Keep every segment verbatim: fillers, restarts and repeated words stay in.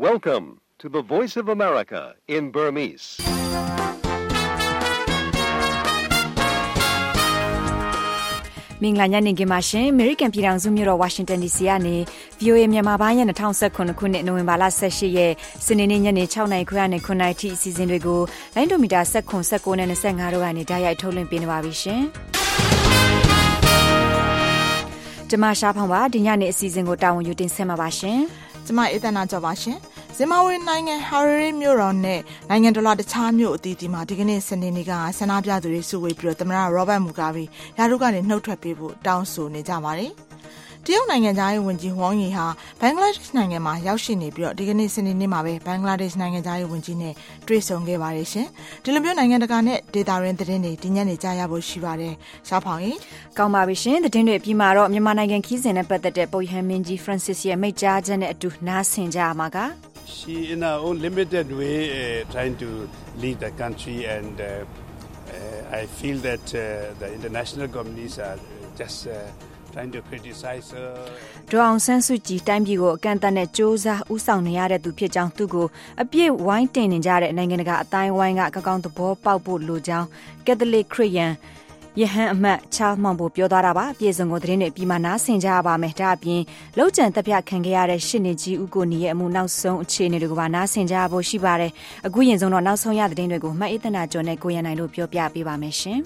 Welcome to the Voice of America in Burmese. ။မင်္ဂလာညနေခင်းပါရှင်။ American ပြည်ထောင်စုမြို့တော် Washington ဒီ စီ ကနေ ဗွီအိုအေ မြန်မာပိုင်းရဲ့၂၀၁၇ခုနှစ်နိုဝင်ဘာလ၁၈ရက်စနေနေ့ညနေ၆နာရီခွဲနဲ့ခုနှစ်နာရီထိအစီအစဉ်တွေကိုလိုင်းဒိုမီတာ၁၇ ၁၉နဲ့၂၅တို့ကနေဓာတ်ရိုက်ထုတ်လွှင့်ပေးနေပါပြီရှင်။ကျမရှားဖောင်ပါဒီညနေအစီအစဉ်ကိုတာဝန်ယူတင်ဆက်မှာပါရှင်။ကျမအေးသနာကြော်ပါရှင်။ဇင်ဘာဘွေနိုင်ငံဟာရီရီမြို့တော်နဲ့နိုင်ငံတော်တခြားမြို့အသီးသီးမှာဒီကနေ့စနေနေ့ကဆန္ဒပြသူတွေစုဝေးပြီးတော့သမ္မတရောဘတ်မူဂါဘီရာထူးကနေနှုတ်ထွက်ပေးဖို့တောင်းဆိုနေကြပါတယ်။တရုတ်နိုင်ငံသားရေးဝန်ကြီးဝမ်ယီဟာဘင်္ဂလားဒေ့ရှ်နိုင်ငံမှာရောက်ရှိနေပြီးတော့ဒီကနေ့စနေနေ့မှာပဲဘင်္ဂလားဒေ့ရှ်နိုင်ငံသားရေးဝန်ကြီးနဲ့တွေ့ဆုံခဲ့ပါတယ်ရှင်။ဒီလိုမျိုးနိုင်ငံတကာနဲ့ဒေသရင်းသတင်းတွေဒီညနေကြားရဖို့ရှိပါတယ်။ရှားဖောင်ရင်ကောင်းပါပြီရှင်။သတင်းတွေပြီးမှာတော့မြန်မာနိုင်ငံခီးစဉ်နဲ့ပတ်သက်တဲ့ပုပ်ရဟန်းမင်းကြီး Francis ရဲ့မိန့်ကြားချက်နဲ့အတူနားဆင်ကြရမှာက She in her own limited way uh, trying to lead the country and uh, uh, I feel that uh, the international communities are just uh, trying to criticize her. ဒေါအောင်ဆန်းစုကြည်တိုင်းပြည်ကိုအကန့်အသတ်နဲ့စ조사ဥဆောင်နေရတဲ့သူဖြစ်ကြောင်းသူကိုအပြည့်ဝိုင်းတင်နေကြတဲ့နိုင်ငံတကာအတိုင်းဝိုင်းကကောင်းကောင်းသဘောပေါက်ဖို့လိုကြောင်းကက်သလစ်ခရစ်ယာန်ယဟန်အမတ်ချားမောင်ဘိုပြောသွားတာပါအပြည့်စုံကိုသတင်းတွေပြီးမှနားဆင်ကြရပါမယ်ဒါအပြင်လောက်ကျန်တပ်ဖြတ်ခံခဲ့ရတဲ့ရှစ်နှစ်ကြီးဦးကိုနီရဲ့အမှုနောက်ဆုံးအခြေအနေတွေကိုပါနားဆင်ကြရဖို့ရှိပါတယ်အခုရင်ဆုံးတော့နောက်ဆုံးရသတင်းတွေကိုမှတ်အေးသနာကျော်နဲ့ကိုရန်နိုင်တို့ပြောပြပေးပါမယ်ရှင်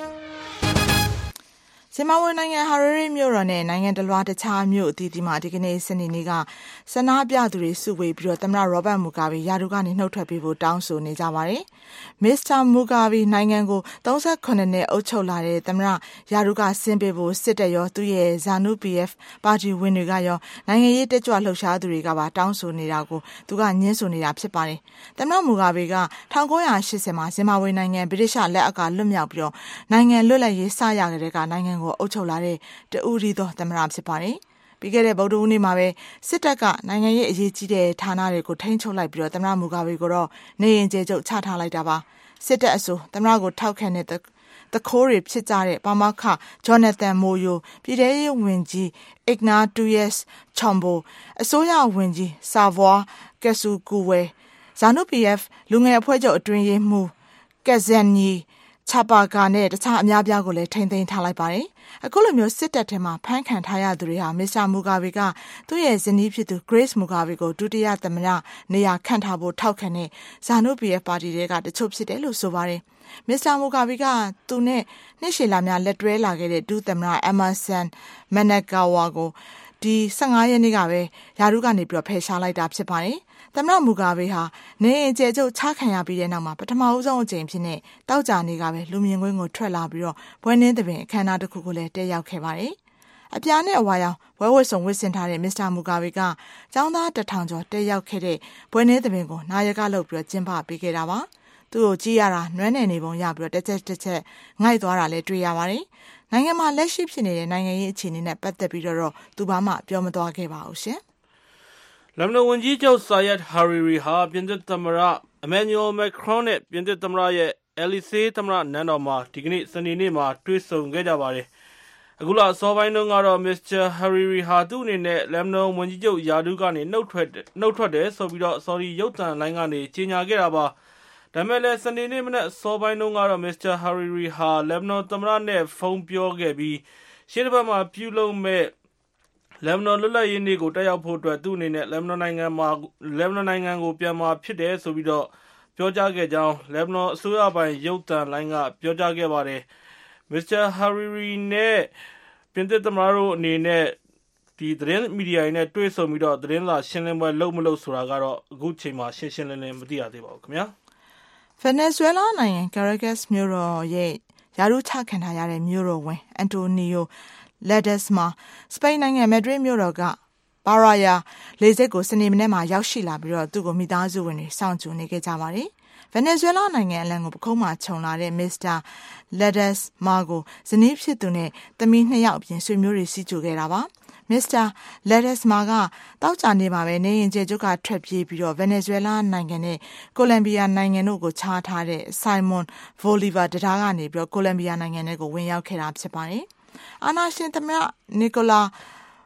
ဇင်ဘာဘွေနိုင်ငံဟာရီရီမြို့တော်နဲ့နိုင်ငံတလွှားတခြားမြို့အသီးသီးမှာဒီကနေ့စနေနေ့ကဆန္ဒပြသူတွေစုဝေးပြီးတော့သမ္မတရောဘတ်မူဂါဘီရာထူးကနေနှုတ်ထွက်ပေးဖို့တောင်းဆိုနေကြပါတယ်။မစ္စတာမူဂါဘီနိုင်ငံကို၃၇နှစ်အုပ်ချုပ်လာတဲ့သမ္မတရာထူးကဆင်းပေးဖို့စစ်တပ်ရောသူ့ရဲ့ ဇာနူ ပီ အက်ဖ် ပါတီဝင်တွေကရောနိုင်ငံရေးတက်ကြွလှုပ်ရှားသူတွေကပါတောင်းဆိုနေတာကိုသူကညှင်းဆိုနေတာဖြစ်ပါတယ်။သမ္မတမူဂါဘီက၁၉၈၀မှာဇင်ဘာဘွေနိုင်ငံဗြိတိရှလက်အောက်ကလွတ်မြောက်ပြီးတော့နိုင်ငံလွတ်လပ်ရေးစရခဲ့တဲ့ကနိုင်ငံကိုအုပ်ချုပ်လာတဲ့တဦးရီသောသမ္မတဖြစ်ပါတယ်။ပြီးခဲ့တဲ့ဗုဒ္ဓဟူးနေ့မှာပဲစစ်တပ်ကနိုင်ငံရေးအရေးကြီးတဲ့ဌာနတွေကိုထိန်းချုပ်လိုက်ပြီးတော့သမ္မတမူဂါဘီကိုတော့နေရင်ကျေကျုပ်ချထားလိုက်တာပါ။စစ်တပ်အဆိုသမ္မတကိုထောက်ခံတဲ့တခိုးတွေဖြစ်ကြတဲ့ပါမောက္ခဂျော်နသန်မိုယိုပြည်ထောင်စုဝန်ကြီးအစ်ဂနာတူယက်စ်ချွန်ဘိုအစိုးရဝန်ကြီးဆာဗွာကက်ဆူကူဝဲဇာနု ပီ အက်ဖ် လူငယ်အဖွဲ့ချုပ်အတွင်းရေးမှူးကက်ဇန်နီချာပါကာနဲ့တခြားအများပြားကိုလည်းထိန်းသိမ်းထားလိုက်ပါတယ်။အခုလိုမျိုးစစ်တပ်ထဲမှာဖမ်းခံထားရသူတွေဟာမစ္စတာမူဂါဘီကသူ့ရဲ့ဇနီးဖြစ်သူ Grace မူဂါဘီကိုဒုတိယသမ္မတနေရာခန့်ထားဖို့ထောက်ခံတဲ့ဇာနု ပီ အက်ဖ် ပါတီတွေကတချို့ဖြစ်တယ်လို့ဆိုပါတယ်။မစ္စတာမူဂါဘီကသူနဲ့နှစ်ရှည်လာများလက်တွဲလာခဲ့တဲ့ဒုသမ္မတအမဆန်မနက်ကာဝါကိုဒီ၁၅ရက်နေ့ကပဲရာထူးကနေပြီးတော့ဖယ်ရှားလိုက်တာဖြစ်ပါတယ်။သမ္မတမူဂါဘီဟာနေအိမ်ကျဲကျုပ်ချခံရပြီးတဲ့နောက်မှာပထမဦးဆုံးအကြိမ်ဖြစ်တဲ့တောက်ကြနေကပဲလူမြင်ကွင်းကိုထွက်လာပြီးတော့ဘွဲနှင်းသဘင်အခမ်းအနားတစ်ခုကိုလည်းတက်ရောက်ခဲ့ပါတယ်။အပြာနဲ့အဝါရောင်ဘွဲဝတ်စုံဝတ်ဆင်ထားတဲ့မစ္စတာမူဂါဘီကကျောင်းသားတထောင်ကျော်တက်ရောက်ခဲ့တဲ့ဘွဲနှင်းသဘင်ကိုနာယကလုပ်ပြီးတော့ကျင်းပပေးခဲ့တာပါ။သူ့ကိုကြည့်ရတာနွမ်းနယ်နေပုံရပြီးတော့တစ်ချက်တစ်ချက်ငိုက်သွားတာလည်းတွေ့ရပါတယ်။နိုင်ငံမှာလက်ရှိဖြစ်နေတဲ့နိုင်ငံရေးအခြေအနေနဲ့ပတ်သက်ပြီးတော့သူဘာမှပြောမသွားခဲ့ပါဘူးရှင်။လမ်နိုဝန်ကြီးချုပ်ဆာယက်ဟာရီရီဟာပြင်သစ်သမ္မတအမန်နျူယ်မက်ခရွန်နဲ့ပြင်သစ်သမ္မတရဲ့အယ်လီဆေးသမ္မတနန်းတော်မှာဒီကနေ့စနေနေ့မှာတွေ့ဆုံခဲ့ကြပါတယ်။အခုလအစောပိုင်းတုန်းကတော့မစ္စတာဟာရီရီဟာသူ့အနေနဲ့လမ်နိုဝန်ကြီးချုပ်ယာဒူးကနေနှုတ်ထွက်နှုတ်ထွက်တယ်ဆိုပြီးတော့ဆော်ဒီရုပ်သံလိုင်းကနေကြေညာခဲ့တာပါ။ဒါပေမဲ့လည်းစနေနေ့မနက်အစောပိုင်းတုန်းကတော့မစ္စတာဟာရီရီဟာလက်ဘနွန်သမ္မတနဲ့ဖုန်းပြောခဲ့ပြီးရှေ့တစ်ပတ်မှာပြုလုပ်မဲ့လက်ဘနွန်လွတ်လပ်ရေးနေ့ကိုတက်ရောက်ဖို့အတွက်သူ့အနေနဲ့လက်ဘနွန်နိုင်ငံမှာလက်ဘနွန်နိုင်ငံကိုပြန်มาဖြစ်တယ်ဆိုပြီးတော့ပြောကြားခဲ့ကြောင်းလက်ဘနွန်အစိုးရပိုင်ရုပ်သံလိုင်းကပြောကြားခဲ့ပါတယ်။မစ္စတာဟာရီရီနဲ့ပြင်သစ်သမ္မတတို့အနေနဲ့ဒီသတင်းမီဒီယာတွေနဲ့တွေ့ဆုံပြီးတော့သတင်းစာရှင်းလင်းပွဲလုပ်မလုပ်ဆိုတာကတော့အခုချိန်မှာရှင်းရှင်းလင်းလင်းမသိရသေးပါဘူးခင်ဗျာ။ဗင်နီဇွဲလားနိုင်ငံကာရာကက်စ်မြို့တော်ရဲ့ရာထူးချခံထားရတဲ့မြို့တော်ဝန်အန်တိုနီယိုလက်ဒက်စ်မှာစပိန်နိုင်ငံမက်ဒရစ်မြို့တော်ကဘာရာယာလေဆိပ်ကိုစနေနေ့မှာရောက်ရှိလာပြီးတော့သူ့ကိုမိသားစုဝင်တွေစောင့်ကြိုနေခဲ့ကြပါတယ်။ဗင်နီဇွဲလားနိုင်ငံအလံကိုပခုံးမှာခြုံလာတဲ့မစ္စတာလက်ဒက်စ်မာကိုဇနီးဖြစ်သူနဲ့သမီးနှစ်ယောက်အပြင်ဆွေမျိုးတွေစီးကြိုခဲ့တာပါ။မစ္စတာလက်ဒက်စ်မာကတောက်ကြနေပါပဲနေရင်ကျေကျုပ်ကထွက်ပြေးပြီးတော့ဗင်နီဇွဲလားနိုင်ငံနဲ့ကိုလံဘီယာနိုင်ငံတို့ကိုခြားထားတဲ့ဆိုင်မွန်ဗိုလီဗာတံတားကနေပြီးတော့ကိုလံဘီယာနိုင်ငံထဲကိုဝင်ရောက်ခဲ့တာဖြစ်ပါတယ်။အာနာရှင်သမ္မတနီကိုလာ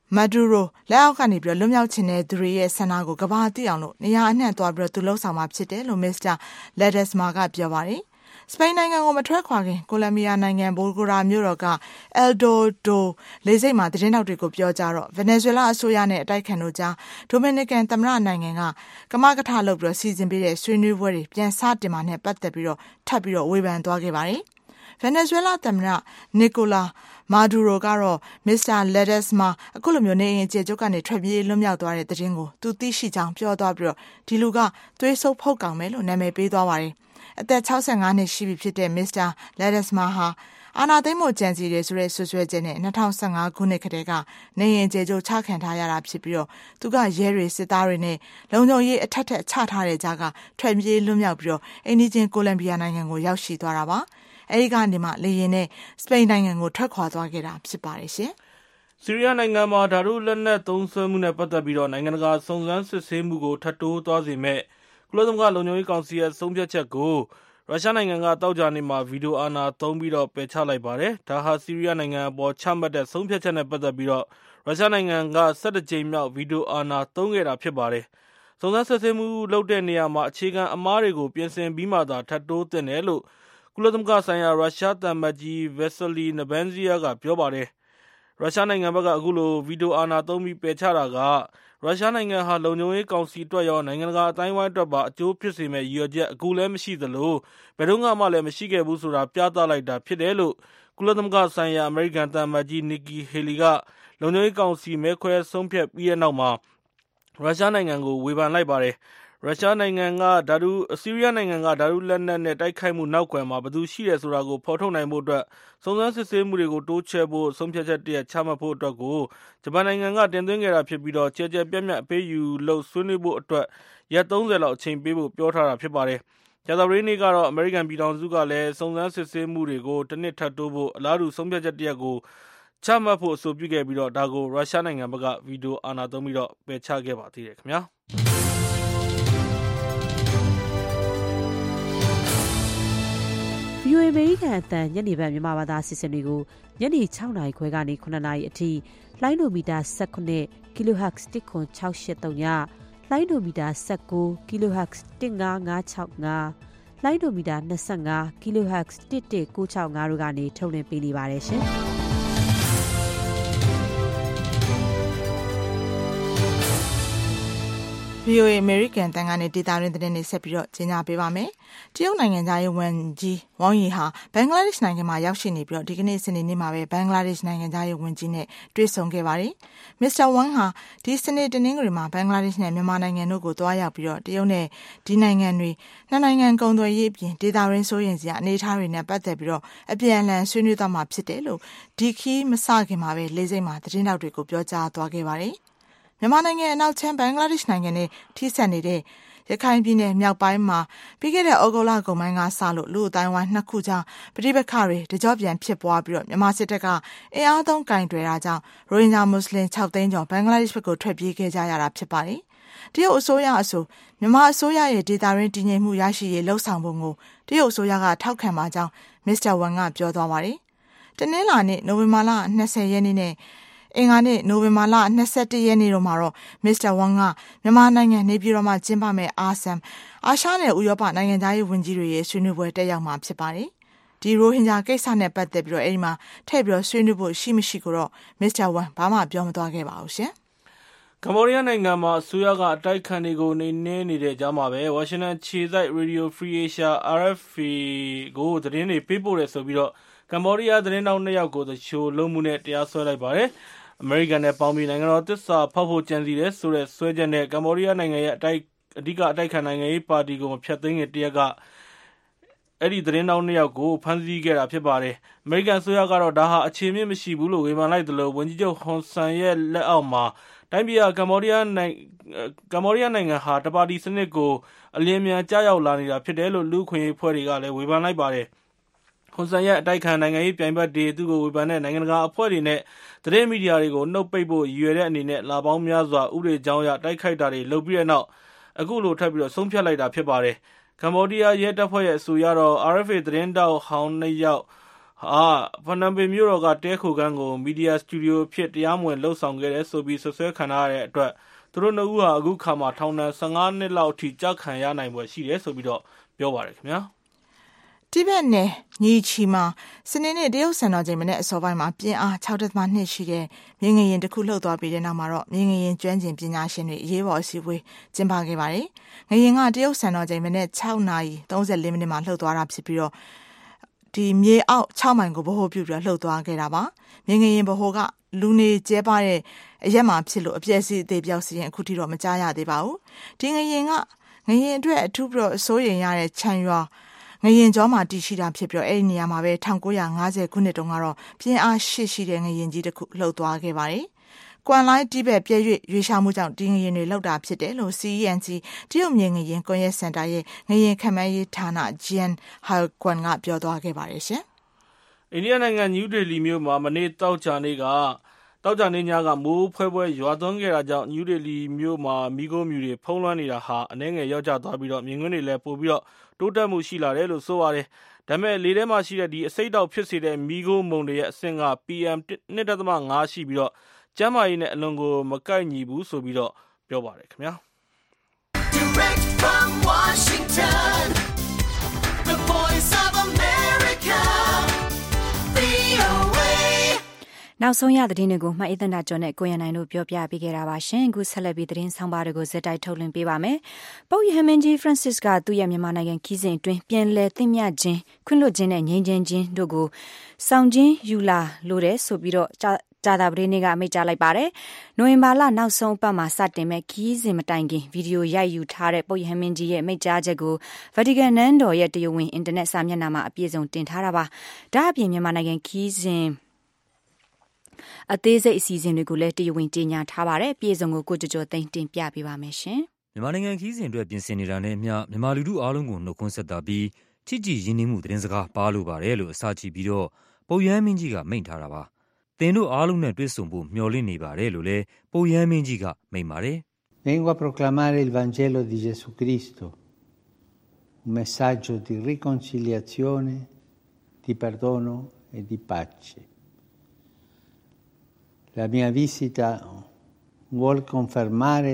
မဒူရိုလက်အောက်ကနေပြီးလွတ်မြောက်ခြင်းတဲ့သူတွေရဲ့ဆန္ဒကိုကဘာသိအောင်လို့နေရာအနှံ့သွားပြီးတော့သူလှုပ်ဆောင်မှာဖြစ်တယ်လို့မစ္စတာလက်ဒက်စမာကပြောပါတယ်စပိန်နိုင်ငံကိုမထွက်ခွာခင်ကိုလံဘီယာနိုင်ငံဘိုဂိုရာမြို့တော်ကအယ်ဒိုဒိုလေးစိတ်မှာသတင်းတောက်တွေကိုပြောကြတော့ဗင်နီဇွဲလားအစိုးရနဲ့အတိုက်ခံတို့ကြားဒိုမီနီကန်သမ္မတနိုင်ငံကကမကထလုပ်ပြီးတော့စီစဉ်ပေးတဲ့ဆွေးနွေးပွဲတွေပြန်စတင်မှာနဲ့ပတ်သက်ပြီးတော့ထပ်ပြီးတော့ဝေဖန်သွားခဲ့ပါတယ်ဗင်နီဇွဲလားသမ္မတနီကိုလာမာဒူရိုကတော့မစ္စတာလက်ဒက်စမာအခုလိုမျိုးနေရင်ကျေကျုပ်ကနေထွက်ပြေးလွတ်မြောက်သွားတဲ့သတင်းကိုသူသိရှိကြောင်းပြောသွားပြီးတော့ဒီလူကသွေးဆုပ်ဖုတ်ကောင်ပဲလို့နာမည်ပေးသွားပါတယ်အသက်၆၅နှစ်ရှိပြီဖြစ်တဲ့မစ္စတာလက်ဒက်စမာဟာအာနာသိမ့်မှုကြံစီတယ်ဆိုတဲ့ဆွဆွဲချက်နဲ့၂၀၁၅ခုနှစ်ကတည်းကနေရင်ကျေကျုပ်ချခံထားရတာဖြစ်ပြီးတော့သူကရဲတွေစစ်သားတွေနဲ့လုံခြုံရေးအထက်ထက်ချထားတဲ့ကြားကထွက်ပြေးလွတ်မြောက်ပြီးတော့အိန္ဒိချင်းကိုလံဘီယာနိုင်ငံကိုရောက်ရှိသွားတာပါအဲဒီကနေမှလေယာဉ်နဲ့စပိန်နိုင်ငံကိုထွက်ခွာသွားခဲ့တာဖြစ်ပါတယ်ရှင်။ဆီးရီးယားနိုင်ငံမှာဓာတုလက်နက်သုံးစွဲမှုနဲ့ပတ်သက်ပြီးတော့နိုင်ငံတကာစုံစမ်းစစ်ဆေးမှုကိုထပ်တိုးသွားစေမဲ့ကုလသမဂ္ဂလုံခြုံရေးကောင်စီရဲ့ဆုံးဖြတ်ချက်ကိုရုရှားနိုင်ငံကတောက်ကြနေမှာဗီဒီယိုအာဏာသုံးပြီးတော့ပယ်ချလိုက်ပါတယ်။ဒါဟာဆီးရီးယားနိုင်ငံအပေါ်ချမှတ်တဲ့ဆုံးဖြတ်ချက်နဲ့ပတ်သက်ပြီးတော့ရုရှားနိုင်ငံက၁၁ကြိမ်မြောက်ဗီဒီယိုအာဏာသုံးခဲ့တာဖြစ်ပါတယ်။စုံစမ်းစစ်ဆေးမှုလုပ်တဲ့နေရာမှာအခြေခံအမှားတွေကိုပြင်ဆင်ပြီးမှသာထပ်တိုးသင့်တယ်လို့ကုလသမဂ္ဂဆိုင်ရာရုရှားသံအမတ်ကြီးဗက်ဆလီနဘန်ဇီယာကပြောပါတယ်။ရုရှားနိုင်ငံဘက်ကအခုလိုဗီဒီယိုအာဏာသုံးပြီးပယ်ချတာကရုရှားနိုင်ငံဟာလုံခြုံရေးကောင်စီအတွက်ရောနိုင်ငံတကာအတိုင်းအဝိုင်းအတွက်ပါအကျိုးဖြစ်စေမဲ့ရည်ရွယ်ချက်အခုလည်းမရှိသလိုဘယ်တော့မှလည်းမရှိခဲ့ဘူးဆိုတာပြသလိုက်တာဖြစ်တယ်လို့ကုလသမဂ္ဂဆိုင်ရာအမေရိကန်သံအမတ်ကြီးနီကီဟေလီကလုံခြုံရေးကောင်စီမဲခွဲဆုံးဖြတ်ပြီးတဲ့နောက်မှာရုရှားနိုင်ငံကိုဝေဖန်လိုက်ပါတယ်။ရုရှားနိုင်ငံကဓာတုဆီးရီးယားနိုင်ငံကဓာတုလက်နက်နဲ့တိုက်ခိုက်မှုနောက်ကွယ်မှာဘယ်သူရှိတယ်ဆိုတာကိုဖော်ထုတ်နိုင်ဖို့အတွက်စုံစမ်းစစ်ဆေးမှုတွေကိုတိုးချဲ့ဖို့ဆုံးဖြတ်ချက်တရချမှတ်ဖို့အတွက်ကိုဂျပန်နိုင်ငံကတင်သွင်းခဲ့တာဖြစ်ပြီးတော့ကြဲကြဲပြန့်ပြန့်အပေးယူလို့ဆွေးနွေးဖို့အတွက်ရက်သုံးဆယ်လောက်အချိန်ပေးဖို့ပြောထားတာဖြစ်ပါတယ်။ကြာသပတေးနေ့ကတော့အမေရိကန်ပြည်ထောင်စုကလည်းစုံစမ်းစစ်ဆေးမှုတွေကိုတစ်နှစ်ထပ်တိုးဖို့အလားတူဆုံးဖြတ်ချက်တရကိုချမှတ်ဖို့အဆိုပြုခဲ့ပြီးတော့ဒါကိုရုရှားနိုင်ငံဘက်ကဗီဒီယိုအာဏာသုံးပြီးတော့ပယ်ချခဲ့ပါသေးတယ်ခင်ဗျာ။ဗီအိုအေ အမေရိကန်အသံညနေပိုင်းမြန်မာဘာသာအစီအစဉ်တွေကိုညနေ၆နာရီခွဲကနေ၇နာရီအထိလိုင်းဒိုမီတာ၁၉ kHz တစ်ခွန်၆၈၃ညလိုင်းဒိုမီတာ၁၉ kHz တစ်၅၅၆၅လိုင်းဒိုမီတာ၂၅ kHz တစ်၁၉၆၅တို့ကနေထုတ်လွှင့်ပေးနေပါတယ်ရှင်။ဗီအိုအေ American တန်ကနေဒေတာရင်းသတင်းတွေဆက်ပြီးတော့ကြီးညာပေးပါမယ်။တရုတ်နိုင်ငံသားရေးဝန်ကြီးဝမ်ယီဟာဘင်္ဂလားဒေ့ရှ်နိုင်ငံမှာရောက်ရှိနေပြီးတော့ဒီကနေ့စနေနေ့မှာပဲဘင်္ဂလားဒေ့ရှ်နိုင်ငံသားရေးဝန်ကြီးနဲ့တွေ့ဆုံခဲ့ပါတယ်။မစ္စတာဝမ်ဟာဒီစနေတနင်္ဂနွေမှာဘင်္ဂလားဒေ့ရှ်နဲ့မြန်မာနိုင်ငံတို့ကိုတွားရောက်ပြီးတော့တရုတ်နဲ့ဒီနိုင်ငံတွေနှစ်နိုင်ငံကုန်သွယ်ရေးအပြင်ဒေတာရင်းဆိုရင်စရာအနေအထားတွေနဲ့ပတ်သက်ပြီးတော့အပြန်အလှန်ဆွေးနွေးသွားမှာဖြစ်တယ်လို့ဒီခီးမစခင်မှာပဲလေးစိတ်မှာသတင်းတောက်တွေကိုပြောကြားသွားခဲ့ပါတယ်။မြန်မာနိုင်ငံအနောက်ချမ်းဘင်္ဂလားဒေ့ရှ်နိုင်ငံနဲ့ထိစပ်နေတဲ့ရခိုင်ပြည်နယ်မြောက်ပိုင်းမှာပြီးခဲ့တဲ့ဩဂုတ်လကုန်ပိုင်းကစလို့လူအတိုင်းဝိုင်းနှစ်ခုကြားပဋိပက္ခတွေတကြောပြန်ဖြစ်ပွားပြီးတော့မြန်မာစစ်တပ်ကအင်အားသုံးကင်တွယ်တာကြောင့်ရိုဟင်ဂျာမွတ်စလင်၆သိန်းကျော်ဘင်္ဂလားဒေ့ရှ်ဘက်ကိုထွက်ပြေးခဲ့ကြရတာဖြစ်ပါတယ်။တရုတ်အစိုးရအဆိုမြန်မာအစိုးရရဲ့ဒေတာရင်းတည်ငြိမ်မှုရရှိရေးလှုံ့ဆော်ပုံကိုတရုတ်အစိုးရကထောက်ခံပါကြောင်းမစ္စတာဝမ်ကပြောသွားပါတယ်။တနင်္လာနေ့နိုဝင်ဘာလ၂၀ရက်နေ့နဲ့အင်္ဂါနေ့နိုဝင်ဘာလ၂၁ရက်နေ့တို့မှာတော့မစ္စတာဝမ်ကမြန်မာနိုင်ငံနေပြည်တော်မှာကျင်းပမဲ့အာဆမ်အာရှနဲ့ဥရောပနိုင်ငံသားရေးဝန်ကြီးတွေရဲ့ဆွေးနွေးပွဲတက်ရောက်မှာဖြစ်ပါတယ်။ဒီရိုဟင်ဂျာကိစ္စနဲ့ပတ်သက်ပြီးတော့အဲဒီမှာထည့်ပြီးတော့ဆွေးနွေးဖို့ရှိမရှိကိုတော့မစ္စတာဝမ်ဘာမှပြောမသွားခဲ့ပါဘူးရှင်။ကမ္ဘောဒီးယားနိုင်ငံမှာအစိုးရကအတိုက်ခံတွေကိုနေနေနေတဲ့ကြားမှာပဲဝါရှင်တန်ခြေစိုက် Radio Free Asia R F A ကိုသတင်းတွေပေးပို့တယ်ဆိုပြီးတော့ကမ္ဘောဒီးယားသတင်းတောက်နှစ်ယောက်ကိုသချိုးလုံးမှုနဲ့တရားစွဲလိုက်ပါတယ်။အမေရိကန်နဲ့ပေါင်းပြီးနိုင်ငံတော်သစ္စာဖောက်ဖို့ကြံစည်တယ်ဆိုတဲ့စွဲချက်နဲ့ကမ္ဘောဒီးယားနိုင်ငံရဲ့အတိုက်အဓိကအတိုက်ခံနိုင်ငံရေးပါတီကိုမဖျက်သိမ်းခင်တရက်ကအဲ့ဒီသတင်းတောက်နှစ်ယောက်ကိုဖမ်းဆီးခဲ့တာဖြစ်ပါတယ်။အမေရိကန်ဆိုရကတော့ဒါဟာအခြေမြင့်မရှိဘူးလို့ဝေဖန်လိုက်တယ်လို့ဝန်ကြီးချုပ်ဟွန်ဆန်ရဲ့လက်အောက်မှာတိုင်းပြည်ကကမ္ဘောဒီးယားနိုင်ငံကမ္ဘောဒီးယားနိုင်ငံဟာတပါတီစနစ်ကိုအလင်းမြန်ကြားရောက်လာနေတာဖြစ်တယ်လို့လူ့ခွင့်ရေးဖွဲ့တွေကလည်းဝေဖန်လိုက်ပါတယ်။ဟွန်ဆန်ရဲ့အတိုက်ခံနိုင်ငံရေးပြိုင်ဘက်တွေသူ့ကိုဝေဖန်တဲ့နိုင်ငံတကာအဖွဲ့တွေနဲ့သတင်းမီဒီယာတွေကိုနှုတ်ပိတ်ဖို့ရည်ရွယ်တဲ့အနေနဲ့လာပေါင်းများစွာဥပဒေကြောင်းအရတိုက်ခိုက်တာတွေလုပ်ပြီးတဲ့နောက်အခုလိုထပ်ပြီးတော့ဆုံးဖြတ်လိုက်တာဖြစ်ပါတယ်။ကမ္ဘောဒီးယားရဲတပ်ဖွဲ့ရဲ့အဆိုအရတော့ R F A သတင်းတောက်ဟောင်းနှစ်ယောက်ဟဟာဖနမ်ပင်မြို့တော်ကတဲခိုခန်းကိုမီဒီယာစတူဒီယိုဖြစ်တရားမဝင်လှုပ်ဆောင်ခဲ့တဲ့ဆိုပြီးဆွဆွဲခံရတဲ့အတွက်သူတို့နှစ်ဦးဟာအခုခါမှာထောင်ဒဏ်၁၅နှစ်လောက်အထိကြောက်ခံရနိုင်ပွဲရှိတယ်ဆိုပြီးတော့ပြောပါတယ်ခင်ဗျာတိဘက်နယ်ညီချီမှာစနေနေ့တရုတ်စံတော်ချိန်မနေ့အစောပိုင်းမှာပြင်းအား ၆ဒသမ၂ ရှိတဲ့မြင်းငရင်တစ်ခုလှုပ်သွားပြီးတဲ့နောက်မှာတော့မြင်းငရင်ကျွမ်းကျင်ပညာရှင်တွေအရေးပေါ်အစည်းအဝေးကျင်းပခဲ့ပါတယ်။ငရင်ကတရုတ်စံတော်ချိန်မနေ့၆နာရီ၃၄မိနစ်မှာလှုပ်သွားတာဖြစ်ပြီးတော့ဒီမြေအောက်၆မိုင်ကိုဗဟိုပြုပြီးလှုပ်သွားခဲ့တာပါ။မြင်းငရင်ဗဟိုကလူနေကျဲပါတဲ့အရက်မှာဖြစ်လို့အပြည့်အစုံအသေးပြောက်စီရင်အခုထိတော့မကြားရသေးပါဘူး။ဒီငရင်ကငရင်အတွက်အထူးပြီးတော့အစိုးရင်ရတဲ့ခြံရွာငရင်ကျော်မှာတည်ရှိတာဖြစ်ပြီးအဲ့ဒီနေရာမှာပဲ၁၉၅၀ခုနှစ်တုန်းကတော့ပြင်းအားရှစ်ရှိတဲ့ငရင်ကြီးတစ်ခုလှုပ်သွားခဲ့ပါတယ်။ကွမ်လိုင်းတိဘက်ပြည့်၍ရွေးရှာမှုကြောင့်ဒီငရင်တွေလှုပ်တာဖြစ်တယ်လို့ စီ အီ အန် စီ တရုတ်မြေငရင်ကွန်ရက်စင်တာရဲ့ငရင်ခမန်းရေးဌာနဂျန်ဟာကွမ်ကပြောသွားခဲ့ပါတယ်ရှင်။အိန္ဒိယနိုင်ငံနယူးဒေလီမြို့မှာမနေ့တောက်ချာနေ့ကတောက်ကြနေညကမိုးဖွဲဖွဲရွာသွန်းခဲ့တာကြောင့်နယူးဒေလီမြို့မှာမီးခိုးမြူတွေဖုံးလွှမ်းနေတာဟာအနှဲငယ်ရောက်ကျသွားပြီးတော့မြင်ကွင်းတွေလည်းပို့ပြီးတော့တိုးတက်မှုရှိလာတယ်လို့ဆိုပါတယ်။ဒါပေမဲ့လေထဲမှာရှိတဲ့ဒီအစိတ်တောက်ဖြစ်စေတဲ့မီးခိုးမုန်တွေရဲ့အဆင့်က ပီ အမ် ၂ဒသမ၅ ရှိပြီးတော့ကျန်းမာရေးနဲ့အလွန်ကိုမကိုက်ညီဘူးဆိုပြီးတော့ပြောပါတယ်ခင်ဗျာ။ Direct from Washington, the Voice of America, ဗွီအိုအေနောက်ဆုံးရသတင်းတွေကိုမှအေးသန္တာကျော်နဲ့ကိုရန်နိုင်တို့ပြောပြပေးခဲ့တာပါရှင်အခုဆက်လက်ပြီးသတင်းဆောင်ပါတွေကိုဇက်တိုက်ထုတ်လွှင့်ပေးပါမယ်ပုပ်ရဟန်းမင်းကြီး Francis ကသူ့ရဲ့မြန်မာနိုင်ငံခီးစဉ်အတွင်းပြန်လည်သင့်မြတ်ခြင်းခွင့်လွှတ်ခြင်းနဲ့ငြိမ်းချမ်းခြင်းတို့ကိုဆောင်ခြင်းယူလာလို့တဲ့ဆိုပြီးတော့ကြာသပတေးနေ့ကမိန့်ကြားလိုက်ပါတယ်နိုဝင်ဘာလနောက်ဆုံးအပတ်မှာစတင်မဲ့ခီးစဉ်မတိုင်ခင်ဗီဒီယိုရိုက်ယူထားတဲ့ပုပ်ရဟန်းမင်းကြီးရဲ့မိန့်ကြားချက်ကို Vatican နန်းတော်ရဲ့တရားဝင်အင်တာနက်စာမျက်နှာမှာအပြည့်စုံတင်ထားတာပါဒါအပြင်မြန်မာနိုင်ငံခီးစဉ်အသေးစိတ်အစီအစဉ်တွေကိုလည်းတရားဝင်ကြေညာထားပါတယ်။ပြည်စုံကိုကိုကြကြသိန်းတင်ပြပေးပါမယ်ရှင်။မြန်မာနိုင်ငံခီးစဉ်အတွက်ပြင်ဆင်နေတာနဲ့အမျှမြန်မာလူထုအားလုံးကိုနှုတ်ခွန်းဆက်တာပြီးချစ်ကြည်ရင်းနှီးမှုသတင်းစကားပါလို့ပါတယ်လို့အစချီပြီးတော့ပုပ်ရဟန်းမင်းကြီးကမိန့်ထားတာပါ။သင်တို့အားလုံးနဲ့တွေ့ဆုံဖို့မျှော်လင့်နေပါတယ်လို့လည်းပုပ်ရဟန်းမင်းကြီးကမိန့်ပါတယ်။ Vengo a proclamare il Vangelo di Gesù Cristo, un messaggio di riconciliazione, di perdono e di pace.La mia visita vuol confermare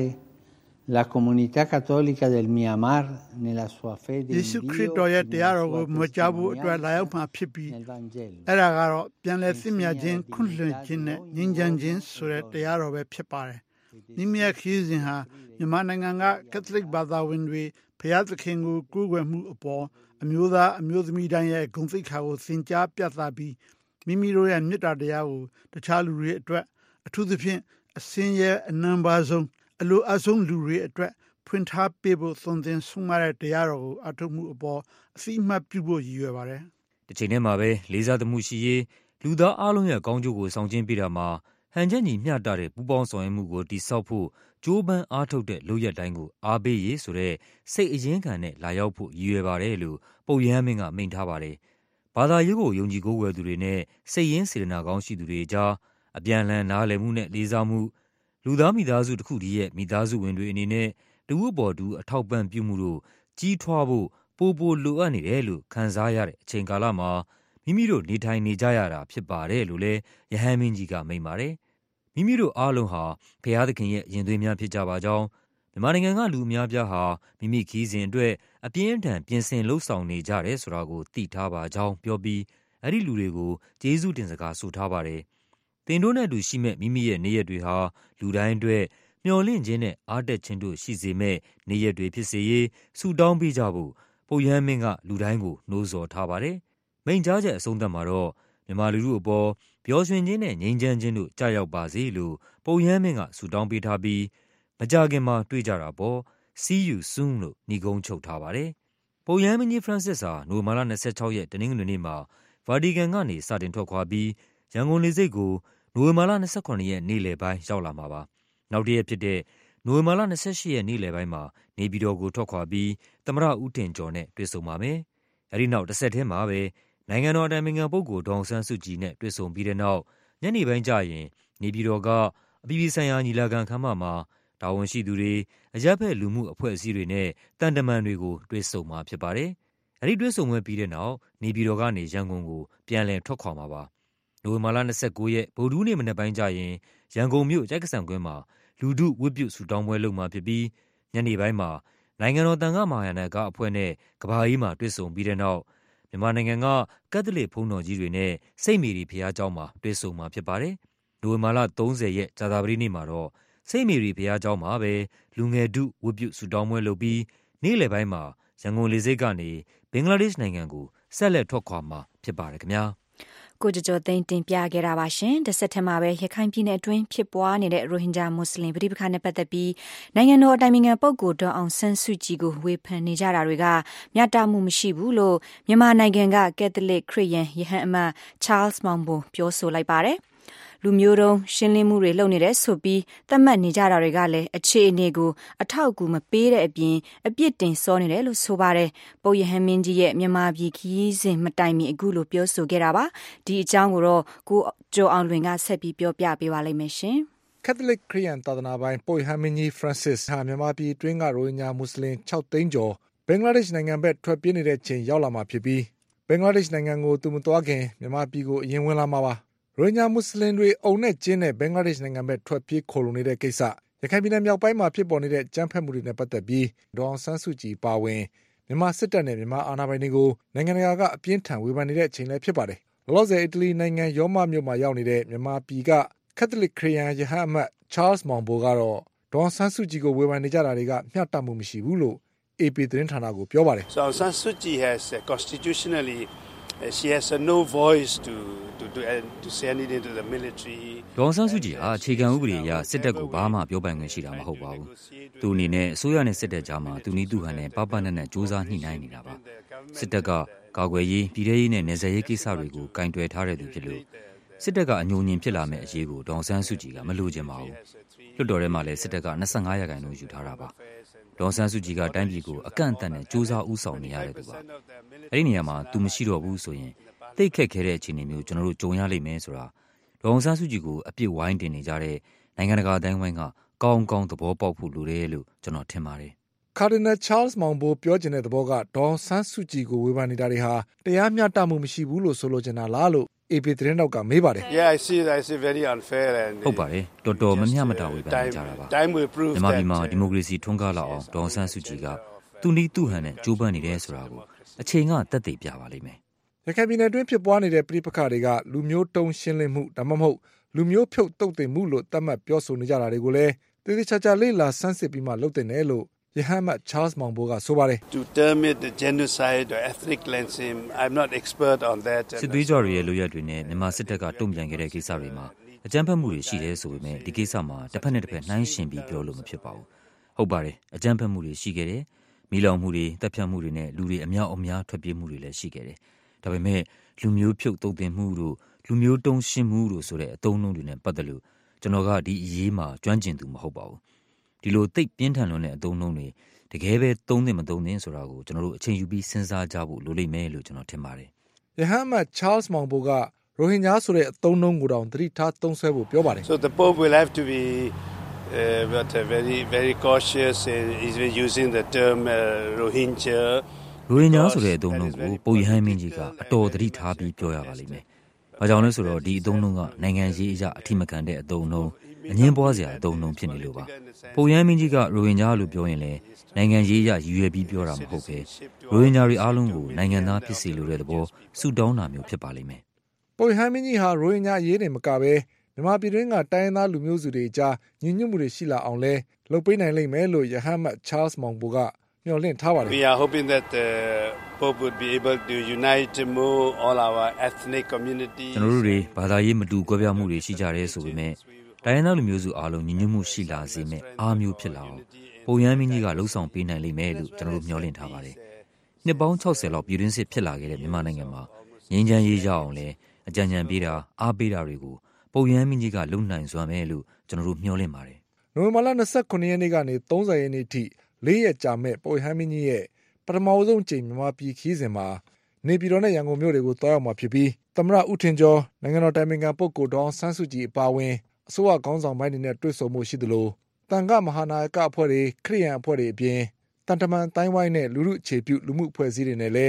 la comunità cattolica del Myanmar nella sua fede in Dio. Gesù Cristo ရဲ့တရားတော်ကိုမကြားဖို့အတွက်လာရောက်မှာဖြစ်ပြီးအဲ့ဒါကတော့ပြန်လည်သင့်မြတ်ခြင်းခွင့်လွှတ်ခြင်းနဲ့ငြိမ်းချမ်းခြင်းဆိုတဲ့တရားတော်ပဲဖြစ်ပါတယ်။မိမိရဲ့ခရီးစဉ်ဟာမြန်မာနိုင်ငံကကက်သလစ်ဘာသာဝင်တွေဘုရားသခင်ကိုကိုးကွယ်မှုအပေါ်အမျိုးသားအမျိုးသမီးတိုင်းရဲ့ဂုဏ်သိက္ခာကိုသင်ကြားပြသပြီးမိမိတို့ရဲ့မေတ္တာတရားကိုတခြားလူတွေအတွက်အထူးသဖြင့်အစင်းရဲ့အနံပါဆုံးအလိုအဆုံးလူတွေအတွက်ဖွင့်ထားပေးဖို့သွန်သင်ဆုံးမတဲ့တရားတော်ကိုအထုမှုအပေါ်အစီအမှတ်ပြုဖို့ရည်ရွယ်ပါတယ်။ဒီချိန်ထဲမှာပဲလေးစားသမှုရှိရေးလူသားအလုံးရဲ့ကောင်းကျိုးကိုဆောင်ကျဉ်ပေးတာမှာဟန်ချက်ညီမျှတတဲ့ပူးပေါင်းဆောင်ရွက်မှုကိုတည်ဆောက်ဖို့ကြိုးပမ်းအားထုတ်တဲ့လုပ်ရက်တိုင်းကိုအားပေးရေးဆိုတဲ့စိတ်အရင်းခံနဲ့လာရောက်ဖို့ရည်ရွယ်ပါတယ်လို့ပုပ်ရဟန်းမင်းကမိန့်ထားပါတယ်။ဘာသာရေးကိုယုံကြည်ကိုးကွယ်သူတွေနဲ့စိတ်ရင်းစေတနာကောင်းရှိသူတွေကြားအပြန်အလှန်နားလည်မှုနဲ့လေးစားမှုလူသားမိသားစုတစ်ခုတည်းရဲ့မိသားစုဝင်တွေအနေနဲ့တဝတ်ပေါ်တူအထောက်ပံ့ပြုမှုတို့ကြီးထွားဖို့ပိုပိုလိုအပ်နေတယ်လို့ခံစားရတဲ့အချိန်ကာလမှာမိမိတို့နေထိုင်နေကြရတာဖြစ်ပါတယ်လို့လည်းယဟန်မင်းကြီးကမိန့်ပါတယ်။မိမိတို့အားလုံးဟာဘုရားသခင်ရဲ့ရင်သွေးများဖြစ်ကြပါကြောင်းမြန်မာနိုင်ငံကလူအများပြားဟာမိမိခီးစဉ်အတွက်အပြင်းအထန်ပြင်ဆင်လှုပ်ဆောင်နေကြတယ်ဆိုတာကိုသိထားပါကြောင်းပြောပြီးအဲ့ဒီလူတွေကိုကျေးဇူးတင်စကားဆိုထားပါတယ်။သင်တို့နဲ့တူရှိမဲ့မိမိရဲ့နေ့ရက်တွေဟာလူတိုင်းအတွက်မျှော်လင့်ခြင်းနဲ့အားတက်ခြင်းတို့ရှိစေမဲ့နေ့ရက်တွေဖြစ်စေရေးဆုတောင်းပေးကြဖို့ပုပ်ရဟန်းမင်းကလူတိုင်းကိုနှိုးဆော်ထားပါတယ်။မိန့်ကြားချက်အဆုံးသတ်မှာတော့မြန်မာလူထုအပေါ်ပျော်ရွှင်ခြင်းနဲ့ငြိမ်းချမ်းခြင်းတို့ကြာရောက်ပါစေလို့ပုပ်ရဟန်းမင်းကဆုတောင်းပေးထားပြီးမကြာခင်မှာတွေ့ကြတာပေါ့ See you soon လို့ညီကုန်းချုပ်ထားပါတယ်။ပုပ်ရဟန်းမင်းကြီး Francis ဟာနိုဝင်ဘာလ၂၆ရက်တနင်္ဂနွေနေ့မှာဗာတီကန်ကနေစတင်ထွက်ခွာပြီးရန်ကုန်လေဆိပ်ကိုနိုဝင်ဘာလ၂၇ရက်နေ့လယ်ပိုင်းရောက်လာမှာပါ။နောက်တစ်ရက်ဖြစ်တဲ့နိုဝင်ဘာလ၂၈ရက်နေ့လယ်ပိုင်းမှာနေပြည်တော်ကိုထွက်ခွာပြီးသမ္မတဦးထင်ကျော်နဲ့တွေ့ဆုံပါမယ်။အဲဒီနောက်တစ်ဆက်တည်းမှာပဲနိုင်ငံတော်အတိုင်ပင်ခံပုဂ္ဂိုလ်ဒေါ်အောင်ဆန်းစုကြည်နဲ့တွေ့ဆုံပြီးတဲ့နောက်ညနေပိုင်းကျရင်နေပြည်တော်ကအပြည်ပြည်ဆိုင်ရာညီလာခံခန်းမမှာတာဝန်ရှိသူတွေအရပ်ဘက်လူမှုအဖွဲ့အစည်းတွေနဲ့တန်တမန်တွေကိုတွေ့ဆုံမှာဖြစ်ပါတယ်။ဒီတွဲဆုံပွဲပြီးတဲ့နောက်နေပြည်တော်ကနေရန်ကုန်ကိုပြန်လည်ထွက်ခွာမှာပါ။နိုဝင်ဘာလ၂၉ရက်ဗုဒ္ဓဟူးနေ့မနက်ပိုင်းကျရင်ရန်ကုန်မြို့ကျိုက္ကဆံကွင်းမှာလူထုဝတ်ပြုဆုတောင်းပွဲလုပ်မှာဖြစ်ပြီးညနေပိုင်းမှာနိုင်ငံတော်သံဃာ့မဟာယာနကအဖွဲ့နဲ့ကဘာကြီးမှာတွေ့ဆုံပြီးတဲ့နောက်မြန်မာနိုင်ငံကကက်သလစ်ဘုန်းတော်ကြီးတွေနဲ့စိတ်မေရီဘုရားကျောင်းမှာတွေ့ဆုံမှာဖြစ်ပါတယ်။နိုဝင်ဘာလ၃၀ရက်ကြာသပတေးနေ့မှာတော့စိတ်မေရီဘုရားကျောင်းမှာပဲလူငယ်ထုဝတ်ပြုဆုတောင်းပွဲလုပ်ပြီးနေ့လယ်ပိုင်းမှာရန်ကုန်လေဆိပ်ကနေဘင်္ဂလားဒေ့ရှ်နိုင်ငံကိုဆက်လက်ထွက်ခွာမှာဖြစ်ပါတယ်ခင်ဗျာကိုကြကြသိန်းတင်ပြခဲ့တာပါရှင်တစ်ဆက်ထက်မှာပဲရခိုင်ပြည်နယ်အတွင်းဖြစ်ပွားနေတဲ့ရိုဟင်ဂျာမွတ်စလင်ပဋိပက္ခနဲ့ပတ်သက်ပြီးနိုင်ငံတော်အတိုင်ပင်ခံပုဂ္ဂိုလ်ဒေါ်အောင်ဆန်းစုကြည်ကိုဝေဖန်နေကြတာတွေကမျှတမှုမရှိဘူးလို့မြန်မာနိုင်ငံကကက်သလစ်ခရစ်ယာန်ယဟန်အမတ် Charles Maungbo ပြောဆိုလိုက်ပါတယ်လူမျိုးတုံးရှင်းလင်းမှုတွေလုပ်နေတဲ့ဆိုပြီးသတ်မှတ်နေကြတာတွေကလည်းအခြေအနေကိုအထောက်အကူမပေးတဲ့အပြင်အပြစ်တင်စောနေတယ်လို့ဆိုပါတယ်ပုပ်ယဟန်မင်းကြီးရဲ့မြန်မာပြည်ခရီးစဉ်မတိုင်မီအခုလိုပြောဆိုခဲ့တာပါဒီအကြောင်းကိုတော့ကိုကျော်အောင်လွင်ကဆက်ပြီးပြောပြပေးပါလိမ့်မယ်ရှင်ကက်သလစ်ခရစ်ယာန်သာသနာပိုင်ပုပ်ယဟန်မင်းကြီး Francis ဟာမြန်မာပြည်တွင်းကရိုဟင်ဂျာမွတ်စလင်၆သိန်းကျော်ဘင်္ဂလားဒေ့ရှ်နိုင်ငံဘက်ထွက်ပြေးနေတဲ့ချိန်ရောက်လာမှာဖြစ်ပြီးဘင်္ဂလားဒေ့ရှ်နိုင်ငံကိုသူမသွားခင်မြန်မာပြည်ကိုအရင်ဝင်လာမှာပါရိုဟင်ဂျာမွတ်စလင်တွေအုံနဲ့ကျင်းတဲ့ဘင်္ဂလားဒေ့ရှ်နိုင်ငံဘက်ထွက်ပြေးခိုလုံနေတဲ့ကိစ္စရခိုင်ပြည်နယ်မြောက်ပိုင်းမှာဖြစ်ပေါ်နေတဲ့ကြမ်းဖက်မှုတွေနဲ့ပတ်သက်ပြီးဒေါ်အောင်ဆန်းစုကြည်ပါဝင်မြန်မာစစ်တပ်နဲ့မြန်မာအာဏာပိုင်တွေကိုနိုင်ငံတကာကအပြင်းထန်ဝေဖန်နေတဲ့အချိန်လည်းဖြစ်ပါတယ်။လောလောဆယ်အီတလီနိုင်ငံရောမမြို့မှာရောက်နေတဲ့မြန်မာပြည်ကကက်သလစ်ခရစ်ယာန်ယဟန်အမတ် Charles Maungbo ကတော့ဒေါ်အောင်ဆန်းစုကြည်ကိုဝေဖန်နေကြတာတွေကမျှတမှုမရှိဘူးလို့ A P သတင်းဌာနကိုပြောပါတယ်။ So Aung San Suu Kyi has uh, constitutionally uh, she has uh, no voice to to to, uh, to say anything to the military. ဒေါ်အောင်ဆန်းစုကြည်ဟာအခြေခံဥပဒေအရစစ်တပ်ကိုဘာမှပြောပိုင်ခွင့်ရှိတာမဟုတ်ပါဘူး။သူအနေနဲ့အစိုးရနဲ့စစ်တပ်ကြားမှာသူနည်းသူဟန်နဲ့ပပနဲ့နဲ့စ조사ညှိနှိုင်းနေတာပါ။စစ်တပ်ကကာကွယ်ရေးပြည်ထရေးနဲ့နယ်စပ်ရေးကိစ္စတွေကိုကင်တွယ်ထားတဲ့သူဖြစ်လို့စစ်တပ်ကအညှို့ညင်ဖြစ်လာမယ့်အရေးကိုဒေါ်အောင်ဆန်းစုကြည်ကမလိုချင်ပါဘူး။လွှတ်တော်ထဲမှာလည်းစစ်တပ်က၂၅ရာခိုင်နှုန်းယူထားတာပါ။ဒေါ်အောင်ဆန်းစုကြည်ကတိုင်းပြည်ကိုအကန့်အသတ်နဲ့စ조사ဦးဆောင်နေရတဲ့သူပါ။အဲဒီနေရာမှာသူမရှိတော့ဘူးဆိုရင်သိခက်ခဲတဲ့အခြေအနေမျိုးကျွန်တော်တို့ကြုံရလိမ့်မယ်ဆိုတာဒေါ်အောင်ဆန်းစုကြည်ကိုအပြစ်ဝိုင်းတင်နေကြတဲ့နိုင်ငံတကာအတိုင်းဝိုင်းကကောင်းကောင်းသဘောပေါက်ဖို့လိုတယ်လို့ကျွန်တော်ထင်ပါတယ်။ Cardinal Charles Maungbo ပြောချင်တဲ့သဘောကဒေါ်အောင်ဆန်းစုကြည်ကိုဝေဖန်နေတာတွေဟာတရားမျှတမှုမရှိဘူးလို့ဆိုလိုချင်တာလားလို့ A P သတင်းတောက်ကမေးပါတယ်။ Yeah, I see I see very unfair and ဟုတ်ပါတယ်တော်တော်မမျှမတဝေဖန်နေကြတာပါမြန်မာပြည်မှာဒီမိုကရေစီထွန်းကားလာအောင်ဒေါ်အောင်ဆန်းစုကြည်ကသူနည်းသူဟန်နဲ့ကြိုးပမ်းနေတယ်ဆိုတာကိုအချိန်ကသက်သေပြပါလိမ့်မယ်ရခိုင်ပြည်နယ်တွင်းဖြစ်ပွားနေတဲ့ပြည်ပခါတွေကလူမျိုးတုံးရှင်းလင်းမှုဒါမှမဟုတ်လူမျိုးဖြုတ်တုတ်တင်မှုလို့သတ်မှတ်ပြောဆိုနေကြတာတွေကိုလည်းသေသေးချာချာလေးလာဆန်းစစ်ပြီးမှလုပ်တင်တယ်လို့ယဟန်မတ် Charles Maungbo ကဆိုပါတယ် To term it the genocide or ethnic cleansing I'm not expert on that စစ်သွေးကြွတွေရဲ့လူရက်တွေနဲ့မြန်မာစစ်တပ်ကတုံ့ပြန်ခဲ့တဲ့ကိစ္စတွေမှာအကြမ်းဖက်မှုတွေရှိတယ်ဆိုပေမဲ့ဒီကိစ္စမှာတစ်ဖက်နဲ့တစ်ဖက်နှိုင်းယှဉ်ပြီးပြောလို့မဖြစ်ပါဘူးဟုတ်ပါတယ်အကြမ်းဖက်မှုတွေရှိခဲ့တယ်မိလောင်မှုတွေတပ်ဖြတ်မှုတွေနဲ့လူတွေအများအများထွက်ပြေးမှုတွေလည်းရှိခဲ့တယ်ဒါပေမဲ့လူမျိုးဖြုတ်တုတ်တင်မှုတို့လူမျိုးတုံးရှင်းမှုတို့ဆိုတဲ့အသုံးအနှုန်းတွေနဲ့ပတ်သက်လို့ကျွန်တော်ကဒီအရေးမှာကျွမ်းကျင်သူမဟုတ်ပါဘူးဒီလိုသိပ်ပြင်းထန်လွန်းတဲ့အသုံးအနှုန်းတွေတကယ်ပဲသုံးသင့်မသုံးသင့်ဆိုတာကိုကျွန်တော်တို့အချိန်ယူပြီးစဉ်းစားကြဖို့လိုလိမ့်မယ်လို့ကျွန်တော်ထင်ပါတယ်ယဟန်မတ် Charles Maungbo ကရိုဟင်ဂျာဆိုတဲ့အသုံးအနှုန်းကိုတောင်သတိထားသုံးစွဲဖို့ပြောပါတယ် So the Pope will have to be uh, but uh, very very cautious in he's been using the term uh, Rohingya ရိုဟင်ဂျာဆိုတဲ့အသုံးအနှုန်းကိုပုပ်ယဟန်မင်းကြီးကအတော်သတိထားပြီးပြောရပါလိမ့်မယ်။ဘာကြောင့်လဲဆိုတော့ဒီအသုံးအနှုန်းကနိုင်ငံရေးအရာအထိမခံတဲ့အသုံးအနှုန်းအငင်းပွားစရာအသုံးအနှုန်းဖြစ်နေလို့ပါ။ပုပ်ယဟန်မင်းကြီးကရိုဟင်ဂျာလို့ပြောရင်လည်းနိုင်ငံရေးအရာရည်ရွယ်ပြီးပြောတာမဟုတ်ပဲရိုဟင်ဂျာတွေအားလုံးကိုနိုင်ငံသားဖြစ်စေလိုတဲ့သဘောဆုတောင်းတာမျိုးဖြစ်ပါလိမ့်မယ်။ပုပ်ယဟန်မင်းကြီးဟာရိုဟင်ဂျာအရေးတွေမကပဲမြန်မာပြည်တွင်းကတိုင်းရင်းသားလူမျိုးစုတွေအကြားညီညွတ်မှုတွေရှိလာအောင်လဲလုပ်ပေးနိုင်လိမ့်မယ်လို့ယဟန်မတ် Charles Maungbo ကမျှော်လင့်ထားပါတယ် We are hoping that the Pope would be able to unite more all our ethnic communities ကျွန်တော်တို့တွေဘာသာရေးမတူကွဲပြားမှုတွေရှိကြတယ်ဆိုပေမဲ့တိုင်းရင်းသားလူမျိုးစုအားလုံးညီညွတ်မှုရှိလာစေမယ့်အားမျိုးဖြစ်လာအောင်ပုံရမ်းမင်းကြီးကလှုံ့ဆော်ပေးနိုင်လိမ့်မယ်လို့ကျွန်တော်တို့မျှော်လင့်ထားပါတယ်နှစ်ပေါင်း၆၀လောက်ပြည်တွင်းစစ်ဖြစ်လာခဲ့တဲ့မြန်မာနိုင်ငံမှာငြိမ်းချမ်းရေးရအောင်လဲအကြံဉာဏ်ပေးတာအားပေးတာတွေကိုပုံရမ်းမင်းကြီးကလုံနိုင်စွာမယ်လို့ကျွန်တော်တို့မျှော်လင့်ပါတယ်နိုဝင်ဘာလ၂၉ရက်နေ့ကနေ၃၀ရက်နေ့ထိလေးရက်ကြာမဲ့ပုပ်ယဟန်မင်းကြီးရဲ့ပထမဆုံးကြိမ်မြန်မာပြည်ခီးစဉ်မှာနေပြည်တော်နဲ့ရန်ကုန်မြို့တွေကိုတွားရောက်မှာဖြစ်ပြီးသမ္မတဦးထင်ကျော်နိုင်ငံတော်တိုင်ပင်ခံပုဂ္ဂိုလ်ဒေါ်အောင်ဆန်းစုကြည်အပါအဝင်အစိုးရခေါင်းဆောင်ပိုင်းတွေနဲ့တွေ့ဆုံမှုရှိသလိုတန်ခါမဟာနာယကအဖွဲ့တွေခရစ်ယာန်အဖွဲ့တွေအပြင်တန်တမန်တိုင်းဝိုင်းနဲ့လူမှုအခြေပြုလူမှုအဖွဲ့အစည်းတွေနဲ့လည်း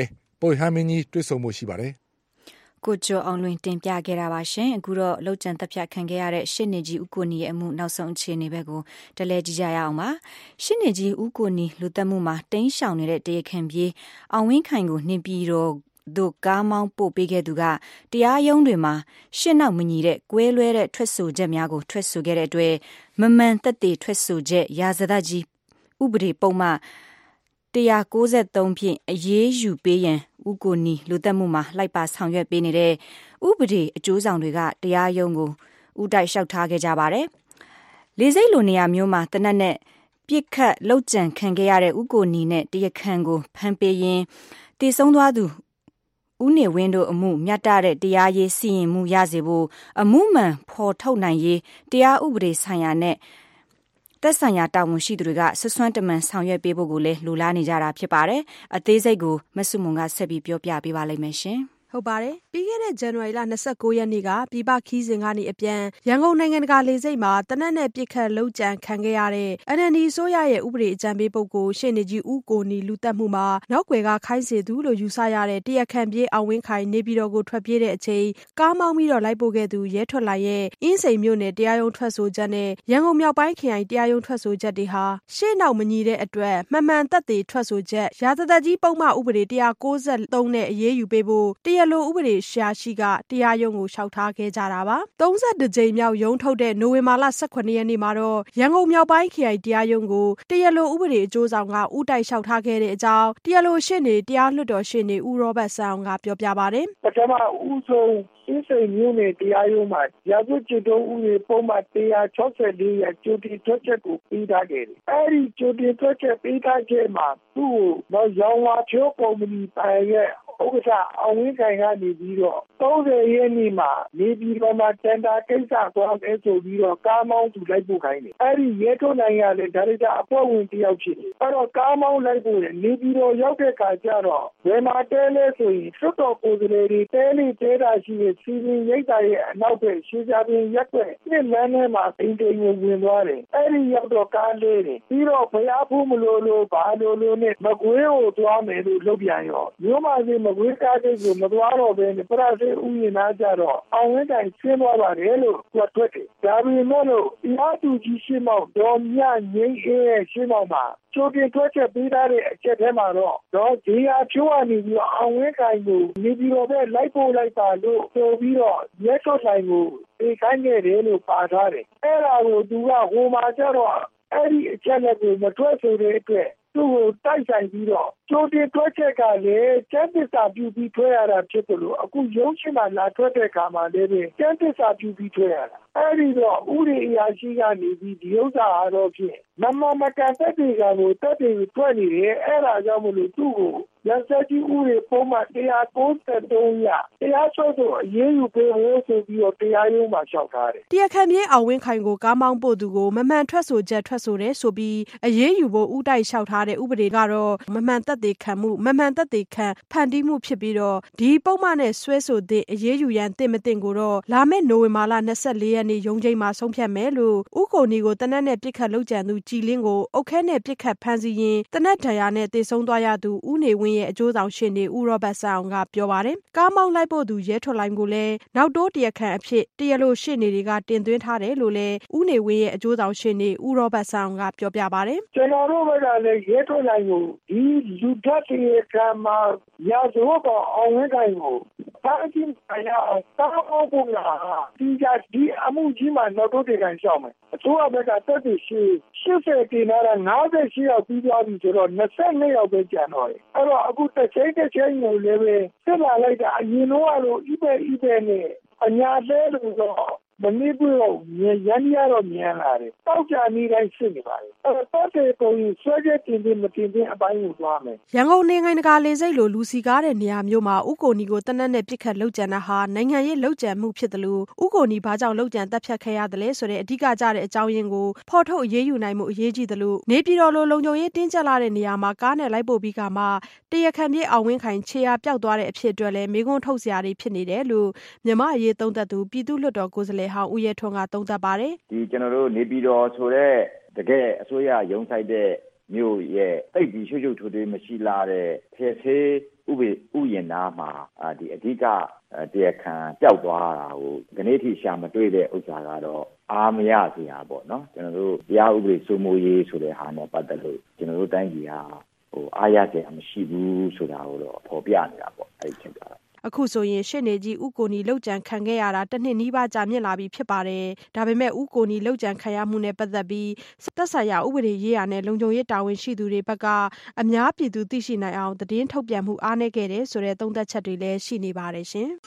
ပုပ်ဟမ်းမင်းကြီးတွေ့ဆုံမှုရှိပါတယ်ကိုကျော်အောင်လွင်တင်ပြခဲ့တာပါရှင်အခုတော့လှုပ်ကြံတက်ဖြတ်ခံခဲ့ရတဲ့ရှစ်နေကြီးဦးကိုနီရဲ့အမှုနောက်ဆုံးအခြေအနေဘက်ကိုတလဲကြည့်ကြရအောင်ပါရှစ်နေကြီးဦးကိုနီလူသက်မှုမှာတင်းရှောင်နေတဲ့တရားခံပြေးအောင်ဝင်းခိုင်ကိုနှင်ပြီးတော့တို့ကားမောင်းပို့ပေးခဲ့သူကတရားရုံးတွေမှာရှင်းနောက်မညီတဲ့ကွဲလွဲတဲ့ထွက်ဆိုချက်များကိုထွက်ဆိုခဲ့တဲ့အတွက်မမှန်သက်သေထွက်ဆိုချက်ရာဇသကြီးဥပဒေပုံမှန်one ninety-threeဖြင့်အရေးယူပေးရန်ဦးကိုနီလူသက်မှုမှာလိုက်ပါဆောင်ရွက်ပေးနေတဲ့ဥပဒေအကျိုးဆောင်တွေကတရားရုံးကိုဥတိုက်လျှောက်ထားခဲ့ကြပါတယ်။လေစိတ်လိုနေရာမျိုးမှာတနက်နဲ့ပြစ်ခတ်လှုပ်ကြံခံခဲ့ရတဲ့ဦးကိုနီနဲ့တရားခံကိုဖမ်းပေးရင်းတည်ဆုံးသွားသူဦးနေဝင်းတို့အမှုမြတ်တဲ့တရားရေးစီရင်မှုရစေဖို့အမှုမှန်ဖော်ထုတ်နိုင်ရေးတရားဥပဒေဆိုင်ရာနဲ့သက်ဆိုင်ရာတာဝန်ရှိသူတွေကဆွဆွမ်းတမန်ဆောင်ရွက်ပေးဖို့ကိုလည်းလိုလားနေကြတာဖြစ်ပါတယ်။အသေးစိတ်ကိုမဆုမွန်ကဆက်ပြီးပြောပြပေးပါလိမ့်မယ်ရှင်။ဟုတ်ပါတယ်ပြီးခဲ့တဲ့ဇန်နဝါရီလ၂၉ရက်နေ့ကပြည်ပခီးစဉ်ကနေအပြန်ရန်ကုန်နိုင်ငံတကာလေဆိပ်မှာတနက်နဲ့ပြစ်ခတ်လှုပ်ကြံခံခဲ့ရတဲ့ အန် အန် ဒီ ဆိုရရဲ့ဥပဒေအကြံပေးပုဂ္ဂိုလ်ရှေ့နေကြီးဦးကိုနီလူသက်မှုမှာနောက်ွယ်ကခိုင်းစေသူလို့ယူဆရတဲ့တရားခံပြေးအောင်ဝင်းခိုင်နေပြည်တော်ကိုထွက်ပြေးတဲ့အချိန်ကားမောင်းပြီးတော့လိုက်ပို့ခဲ့သူရဲထွက်လိုက်ရဲ့အင်းစိန်မြို့နယ်တရားရုံးထွက်ဆိုချက်နဲ့ရန်ကုန်မြောက်ပိုင်းခရိုင်တရားရုံးထွက်ဆိုချက်တွေဟာရှေ့နောက်မညီတဲ့အတွက်မှန်မှန်သက်သေထွက်ဆိုချက်ရာဇသက်ကြီးပုံမှန်ဥပဒေone ninety-threeနဲ့အရေးယူပေးဖို့တရားလိုဥပဒေရှာရှိကတရားရုံးကိုလျှောက်ထားခဲ့ကြတာပါ၃၁ကြိမ်မြောက်ရုံးထုတ်တဲ့နိုဝင်ဘာလ၁၇ရက်နေ့မှာတော့ရန်ကုန်မြောက်ပိုင်းခရိုင်တရားရုံးကိုတရားလိုဥပဒေအကျိုးဆောင်ကဥတိုက်လျှောက်ထားခဲ့တဲ့အကြောင်းတရားလိုရှေ့နေတရားလွှတ်တော်ရှေ့နေဦးရောဘတ်ဆန်းအောင်ကပြောပြပါတယ်ပထမဦးဆုံးအင်းစိန်မြို့နယ်တရားရုံးမှာရာဇဝတ်ကျင့်ထုံးဥပဒေပုံမှန်one sixty-fourရကြိုတင်ထွက်ချက်ကိုပေးထားခဲ့တယ်အဲဒီကြိုတင်ထွက်ချက်ပေးထားချက်မှာသူ့ကိုတော့ရောင်းဝါဖြိုးကုမ္ပဏီပိုင်ရဲ့ဥက္ကဋ္ဌအောင်ဝင်းခိုင်ကနေပြီးတော့၃၀ရက်နေ့မှာနေပြည်တော်မှာတန်တာကိစ္စသွားမယ်ဆိုပြီးတော့ကားမောင်းသူလိုက်ပို့ခိုင်းတယ်အဲဒီရဲထုတ်နိုင်ရတဲ့ဒါရိုက်တာအဖွဲ့ဝင်တယောက်ဖြစ်တယ်အဲ့တော့ကားမောင်းလိုက်ပို့တယ်နေပြည်တော်ရောက်တဲ့အခါကျတော့ဘယ်မှာတဲလဲဆိုရင်စွတ်တော်ကိုယ်စားလှယ်တွေတဲလေးတဲတာရှိတဲ့စီရင်ရိတ်တာရဲ့အနောက်ဘက်ရှေးကြပင်ရက်ွက်နှစ်လမ်းထဲမှာအိမ်တိမ်ကိုဝင်သွားတယ်အဲဒီရောက်တော့ကားလေးတယ်ပြီးတော့ဘုရားဖူးမလို့လို့ဘာလို့လို့နဲ့မကွေးကိုသွားမယ်လို့လုပ်ပြန်ရောမျိုးမစီမကွေးကားကိစ္စကိုမသွားတော့ဘဲနဲ့ပရသေဥယျာဉ်ကြတော့အောင်ဝင်းတိုင်ဆင်းသွားပါတယ်လို့သူကထွက်တယ်ဒါပေမဲ့လို့တရားသူကြီးရှင်းမောက်တော်မြငိမ့်အေးရဲ့ရှင်းမောက်မှာကျိုးတင်ထွက်ချက်ပေးထားတဲ့အချက်ထဲမှာတော့တော့ဒီဟာဖြိုးကနေပြီးတော့အောင်ဝင်းကိုင်ကိုနေပြီးတော့ပဲလိုက်ပို့လိုက်ပါလို့ဆိုပြီးတော့ရဲထုတ်ဆိုင်ကိုအေးခိုင်းခဲ့တယ်လို့ပါထားတယ်အဲ့ဒါကိုသူကဟိုမှာကျတော့အဲ့ဒီအချက်နဲ့ကိုမထွက်ဆိုတဲ့အတွက်သူ့ကိုတိုက်ဆိုင်ပြီးတော့ကျိုးတင်ထွက်ချက်ကလည်းကျန်းသစ္စာပြုပြီးထွက်ရတာဖြစ်တယ်လို့အခုရုံးချင်းမှာလာထွက်တဲ့အခါမှာလည်းကျန်းသစ္စာပြုပြီးထွက်ရတာအဲ့ဒီတော့ဥရိအရာရှိကနေပြီးဒီဥစ္စာအားတော့ဖြင့်မမမကန်တဲ့တွေကကိုတက်တွေထွက်နေတယ်အဲ့ဒါကြောင့်မလို့သူ့ကိုရစကြီးဥရိပုံမှန်one ninety-threeရတရားစွဲဆိုအရေးယူပေးဖို့ဆိုပြီးတော့တရားရုံးမှာလျှောက်ထားတယ်တရားခံပြေးအောင်ဝင်းခိုင်ကိုကားမောင်းပို့သူကိုမမှန်ထွက်ဆိုချက်ထွက်ဆိုတယ်ဆိုပြီးအရေးယူဖို့ဥတိုက်လျှောက်ထားတဲ့ဥပဒေကတော့မမှန်သက်သေခံမှုမမှန်သက်သေခံဖန်တီးမှုဖြစ်ပြီးတော့ဒီပုံမှန်နဲ့ဆွဲဆိုတဲ့အရေးယူရန်တင်မတင်ကိုတော့လာမယ့်နိုဝင်ဘာလ၂၄ရက်နေ့ရုံးချိန်မှာဆုံးဖြတ်မယ်လို့ဥကိုနီကိုတနက်နဲ့ပြစ်ခတ်လုပ်ကြံသူကြည်လင်းကိုအုတ်ခဲနဲ့ပြစ်ခတ်ဖမ်းဆီးရင်တနက်ဒဏ်ရာနဲ့တေဆုံးသွားရသူဦးနေဝင်းရဲ့အကျိုးဆောင်ရှေ့နေဦးရောဘတ်ဆန်းအောင်ကပြောပါတယ်ကားမောင်းလိုက်ဖို့သူရဲထွက်လိုက်ကိုလည်းနောက်တိုးတရားခံအဖြစ်တရားလိုရှေ့နေတွေကတင်သွင်းထားတယ်လို့လည်းဦးနေဝင်းရဲ့အကျိုးဆောင်ရှေ့နေဦးရောဘတ်ဆန်းအောင်ကပြောပြပါတယ်ကျွန်တော်တို့ဘက်ကလည်းရဲထွက်လိုက်ကိုဒီလူထက်ရဲ့ကမှာရာဇဝတ်ကောင်အောင်ဝင်းကိုင်ကိုတာအချင်းအရာတာအောင်ပုံလားဒီကဒီအမှုကြီးမှာနောက်တော့တရားရှောက်မယ်အစိုးရဘက်ကတက်တည်ရှိ၈၀တင်လာတာ၅၈ယောက်ပြီးသွားပြီဆိုတော့၂၂ယောက်ပဲကျန်တော့တယ်အဲ့တော့အခုတစ်ချိန်တစ်ချိန်ကိုလည်းပဲစစ်လာလိုက်တာအရင်တော့လို့ဣပဲဣပဲနဲ့အညာလဲလို့တော့မနစ်ဘူးတော့ရန်ရတော့မြန်လာတယ်တောက်ကြနေတိုင်းဖြစ်နေပါတယ်အဲ့တော့တဲ့ပုံကြီးဆွဲချက်တင်တင်မတင်တင်အပိုင်းကိုသွားမယ်ရန်ကုန်နိုင်ငံတကာလေဆိပ်လိုလူစီကားတဲ့နေရာမျိုးမှာဥကိုနီကိုတနက်နဲ့ပြစ်ခတ်လုပ်ကြံတာဟာနိုင်ငံရေးလုပ်ကြံမှုဖြစ်တယ်လို့ဥကိုနီဘာကြောင့်လုပ်ကြံတပ်ဖြတ်ခဲ့ရတယ်လဲဆိုတဲ့အဓိကကြတဲ့အကြောင်းရင်းကိုဖော်ထုတ်အရေးယူနိုင်မှုအရေးကြီးတယ်လို့နေပြည်တော်လိုလုံခြုံရေးတင်းကျပ်လာတဲ့နေရာမှာကားနဲ့လိုက်ပို့ပြီးကမှတရားခံပြေးအောင်ဝင်းခိုင်ခြေရာပျောက်သွားတဲ့အဖြစ်အတွက်လည်းမေးခွန်းထုတ်စရာတွေဖြစ်နေတယ်လို့မြန်မာအရေးသုံးသပ်သူပြည်သူ့လွှတ်တော်ကိုယ်စားလှယ်ဟောင်းဦးရဲထွန်းကသုံးသပ်ပါတယ်ဒီကျွန်တော်တို့နေပြည်တော်ဆိုတဲ့တကယ်အစိုးရရုံးဆိုင်တဲ့မျိုးရဲ့တိတ်ပြီးရှုပ်ရှုပ်ထွေးထွေးမရှိလာတဲ့ဖျက်ဆေးဥပဒေဥယျာဉ်သားမှာဒီအဓိကတရားခံပျောက်သွားတာကိုဒီနေ့ထိရှာမတွေ့တဲ့ဥစ္စာကတော့အားမရစရာပေါ့နော်ကျွန်တော်တို့တရားဥပဒေစိုးမိုးရေးဆိုတဲ့ဟာနဲ့ပတ်သက်လို့ကျွန်တော်တို့တိုင်းပြည်ဟာဟိုအားရစရာမရှိဘူးဆိုတာကိုတော့ဖော်ပြနေတာပေါ့အဲ့ဒီချက်ကတော့အခုဆိုရင်ရှေ့နေကြီးဦးကိုနီလောက်ကျန်ခံခဲ့ရတာတစ်နှစ်နီးပါးကြာမြင့်လာပြီဖြစ်ပါတယ်။ဒါပေမဲ့ဦးကိုနီလောက်ကျန်ခံရမှုနဲ့ပတ်သက်ပြီးသက်ဆိုင်ရာဥပဒေရေးရာနဲ့လုံခြုံရေးတာဝန်ရှိသူတွေဘက်ကအများပြည်သူသိရှိနိုင်အောင်သတင်းထုတ်ပြန်မှုအားနည်းခဲ့တယ်ဆိုတဲ့သုံးသပ်ချက်တွေလည်းရှိနေပါတယ်ရှင်။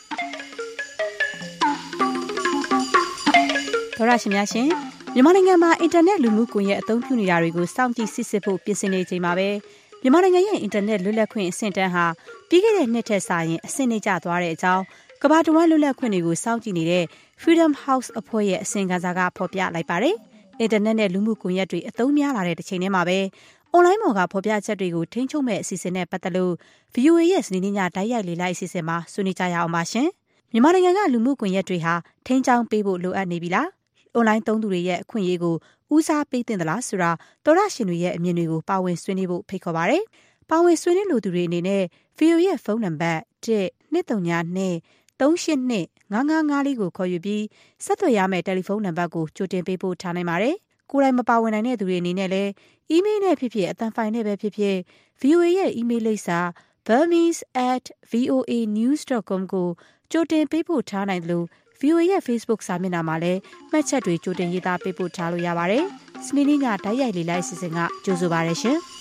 သောရရှိများရှင်မြန်မာနိုင်ငံမှာအင်တာနက်လူမှုကွန်ရက်အသုံးပြုနေတာတွေကိုစောင့်ကြည့်စစ်ဆေးဖို့ပြင်ဆင်နေချိန်မှာပဲမြန်မာနိုင်ငံရဲ့အင်တာနက်လွတ်လပ်ခွင့်အဆင့်တန်းဟာပြီးခဲ့တဲ့နှစ်ထက်စာရင်အဆင့်နှိမ့်ကျသွားတဲ့အကြောင်းကမ္ဘာတဝန်းလွတ်လပ်ခွင့်တွေကိုစောင့်ကြည့်နေတဲ့ Freedom House အဖွဲ့ရဲ့အစီရင်ခံစာကဖော်ပြလိုက်ပါတယ်။အင်တာနက်နဲ့လူမှုကွန်ရက်တွေအသုံးများလာတဲ့တစ်ချိန်တည်းမှာပဲအွန်လိုင်းပေါ်ကဖော်ပြချက်တွေကိုထိန်းချုပ်မဲ့အစီအစဉ်နဲ့ပတ်သက်လို့ ဗွီအိုအေ ရဲ့စနေနေ့ညတိုက်ရိုက်လေ့လာအစီအစဉ်မှာဆွေးနွေးကြရအောင်ပါရှင်။မြန်မာနိုင်ငံကလူမှုကွန်ရက်တွေဟာထိန်းချုပ်ပေးဖို့လိုအပ်နေပြီလား။အွန်လိုင်းသုံးသူတွေရဲ့အခွင့်အရေးကိုဦးစားပေးသင့်သလားဆိုတာတော်ရရှင်တွေရဲ့အမြင်တွေကိုပါဝင်ဆွေးနွေးဖို့ဖိတ်ခေါ်ပါရစေ။ပါဝင်ဆွေးနွေးလိုသူတွေအနေနဲ့ ဗွီအိုအေ ရဲ့ဖုန်းနံပါတ် တစ် နှစ် သုံး ည နှစ် သုံး ရှစ် နှစ် ငါး ငါး ငါး လေးကိုခေါ်ယူပြီးဆက်သွယ်ရမယ့်တယ်လီဖုန်းနံပါတ်ကိုကြိုတင်ပေးပို့ထားနိုင်ပါတယ်။ကိုယ်တိုင်မပါဝင်နိုင်တဲ့သူတွေအနေနဲ့လည်းအီးမေးလ်နဲ့ဖြစ်ဖြစ်အသံဖိုင်နဲ့ပဲဖြစ်ဖြစ် ဗွီအိုအေ ရဲ့အီးမေးလ်လိပ်စာ burmese at voa news dot com ကိုကြိုတင်ပေးပို့ထားနိုင်တယ်လို့ ဗွီအိုအေ ရဲ့ Facebook စာမျက်နှာမှာလည်းမှတ်ချက်တွေကြိုတင်ရေးသားပေးပို့ထားလို့ရပါတယ်။စနေနေ့ညတိုက်ရိုက်လေ့လာအစီအစဉ်ကကြိုဆိုပါရရှင်။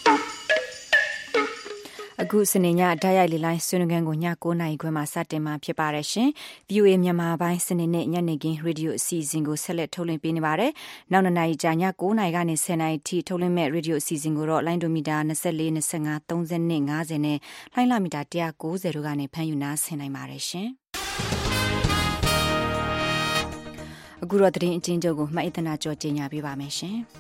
အခုစနေညဓာတ်ရိုက်လေလိုင်းဆွေးနွေးခန်းကိုညကိုးနာရီခွဲမှာစတင်မှာဖြစ်ပါတယ်ရှင်။ဗွီအိုအေမြန်မာပိုင်းစနေနေ့ညနေခင်းရေဒီယိုအစီအစဉ်ကိုဆက်လက်ထုတ်လွှင့်ပေးနေပါတယ်။နောက်နှစ်နာရီကြာညကိုးနာရီကနေဆယ်နာရီထိထုတ်လွှင့်မဲ့ရေဒီယိုအစီအစဉ်ကိုတော့လိုင်းဒိုမီတာ၂၄ ၂၅ ၃၂ ၅၀နဲ့လိုင်းလာမီတာ၁၉၀တို့ကနေဖမ်းယူနာဆင်နိုင်ပါတယ်ရှင်။အခုတော့သတင်းအကျဉ်းချုပ်ကိုမှတ်အသနာကြော်ကြေညာပေးပါမယ်ရှင်။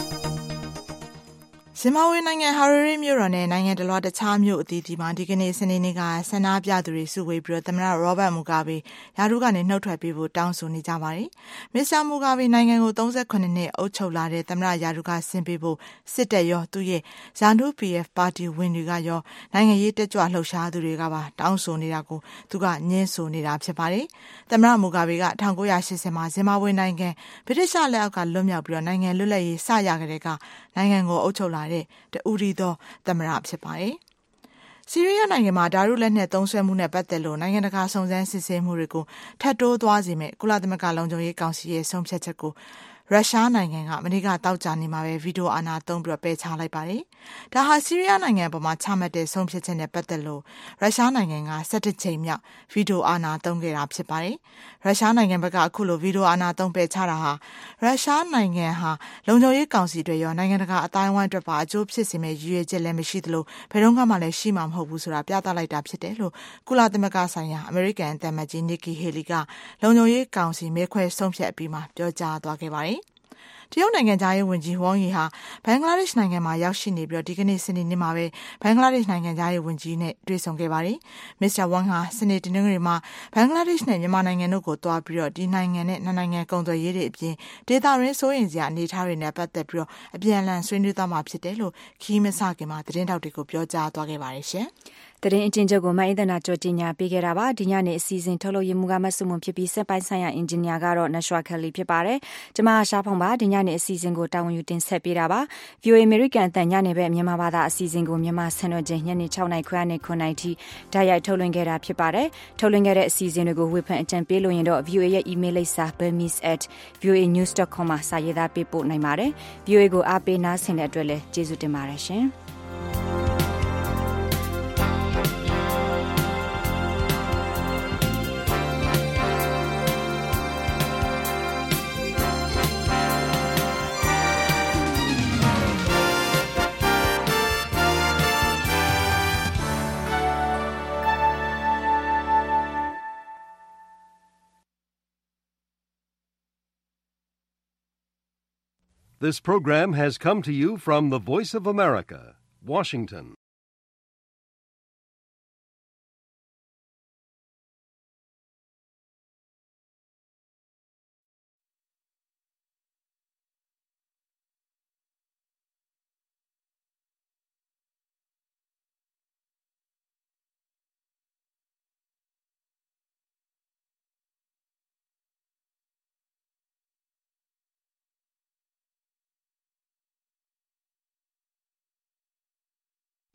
ဇင်ဘာဘွေနိုင်ငံဟာရီရီမြို့တော်နဲ့နိုင်ငံတလွှားတခြားမြို့အသီးသီးမှာဒီကနေ့စနေနေ့ကဆန္ဒပြသူတွေစုဝေးပြီးတော့သမ္မတရောဘတ်မူဂါဘေယာရုကနေနှုတ်ထွက်ပေးဖို့တောင်းဆိုနေကြပါတယ်။မစ္စတာမူဂါဘေနိုင်ငံကို၃၈နှစ်အုပ်ချုပ်လာတဲ့သမ္မတယာရုကဆင်းပေးဖို့စစ်တပ်ရောသူ့ရဲ့ ဇာနူ ပီ အက်ဖ် ပါတီဝင်တွေကရောနိုင်ငံရေးတက်ကြွလှုပ်ရှားသူတွေကပါတောင်းဆိုနေတာကိုသူကညှင်းဆိုနေတာဖြစ်ပါတယ်။သမ္မတမူဂါဘေက၁၉၈၀မှာဇင်ဘာဘွေနိုင်ငံဗြိတိရှလက်အောက်ကလွတ်မြောက်ပြီးတော့နိုင်ငံလွတ်လပ်ရေးစရကြတဲ့ကနိုင်ငံကိုအုပ်ချုပ်လာတဲ့တူရီသောသမ္မတဖြစ်ပါတယ်။ဆီးရီးယားနိုင်ငံမှာဓာတုလက်နက်သုံးစွဲမှုနဲ့ပတ်သက်လို့နိုင်ငံတကာစုံစမ်းစစ်ဆေးမှုတွေကိုထပ်တိုးသွားစေမယ့်ကုလသမဂ္ဂလုံခြုံရေးကောင်စီရဲ့ဆုံးဖြတ်ချက်ကိုရုရှားနိုင်ငံကမနေ့ကတောက်ကြနေမှာပဲဗီဒီယိုအာဏာသုံးပြီးတော့ပယ်ချလိုက်ပါတယ်။ဒါဟာဆီးရီးယားနိုင်ငံပေါ်မှာချမှတ်တဲ့ဆုံးဖြတ်ချက်နဲ့ပတ်သက်လို့ရုရှားနိုင်ငံက၁၁ချိန်မြောက်ဗီဒီယိုအာဏာသုံးခဲ့တာဖြစ်ပါတယ်။ရုရှားနိုင်ငံဘက်ကအခုလိုဗီဒီယိုအာဏာသုံးပယ်ချတာဟာရုရှားနိုင်ငံဟာလုံခြုံရေးကောင်စီတွေရောနိုင်ငံတကာအတိုင်းအဝိုင်းအတွက်ပါအကျိုးဖြစ်စေမယ့်ရည်ရွယ်ချက်လည်းမရှိသလိုဘယ်တော့မှလည်းရှိမှာမဟုတ်ဘူးဆိုတာပြသလိုက်တာဖြစ်တယ်လို့ကုလသမဂ္ဂဆိုင်ရာအမေရိကန်သံအမတ်ကြီး Nikki Haley ကလုံခြုံရေးကောင်စီမဲခွဲဆုံးဖြတ်အပြီးမှာပြောကြားသွားခဲ့ပါတယ်။တရုတ်နိုင်ငံသားရေးဝန်ကြီးဝမ်ယီဟာဘင်္ဂလားဒေ့ရှ်နိုင်ငံမှာရောက်ရှိနေပြီးတော့ဒီကနေ့စနေနေ့မှာပဲဘင်္ဂလားဒေ့ရှ်နိုင်ငံသားရေးဝန်ကြီးနဲ့တွေ့ဆုံခဲ့ပါတယ်။မစ္စတာဝမ်ဟာစနေတနင်္ဂနွေမှာဘင်္ဂလားဒေ့ရှ်နဲ့မြန်မာနိုင်ငံတို့ကိုတွားပြီးတော့ဒီနိုင်ငံနဲ့နှစ်နိုင်ငံကုန်သွယ်ရေးတွေအပြင်ဒေသရင်းစိုးရိမ်စရာအနေအထားတွေနဲ့ပတ်သက်ပြီးတော့အပြန်အလှန်ဆွေးနွေးသွားမှာဖြစ်တယ်လို့ခီးမစခင်မှာသတင်းတောက်တွေကိုပြောကြားသွားခဲ့ပါတယ်ရှင်။သတင်းအကျဉ်းချုပ်ကိုမှအင်္ဂနာကြော်ကြီးညာပေးခဲ့တာပါဒီညနေအစီအစဉ်ထုတ်လို့ရမှုကမဆုမွန်ဖြစ်ပြီးစက်ပိုင်းဆိုင်ရာအင်ဂျင်နီယာကတော့နရှွာခယ်လီဖြစ်ပါတယ်ကျမရှားဖုံပါဒီညနေအစီအစဉ်ကိုတာဝန်ယူတင်ဆက်ပေးတာပါ ဗွီအိုအေ American အသံညနေပဲမြန်မာဘာသာအစီအစဉ်ကိုမြန်မာစံတော်ချိန်ညနေ၆နာရီခွဲနဲ့ခုနှစ်နာရီထိဓာတ်ရိုက်ထုတ်လွှင့်ခဲ့တာဖြစ်ပါတယ်ထုတ်လွှင့်ခဲ့တဲ့အစီအစဉ်တွေကိုဝေဖန်အကြံပေးလို့ရင်တော့ ဗွီအိုအေ ရဲ့ email လိပ်စာ burmese at voa news dot com မှာစာရေးသားပေးပို့နိုင်ပါတယ် ဗွီအိုအေ ကိုအားပေးနားဆင်တဲ့အတွက်လည်းကျေးဇူးတင်ပါတယ်ရှင် This program has come to you from the Voice of America, Washington.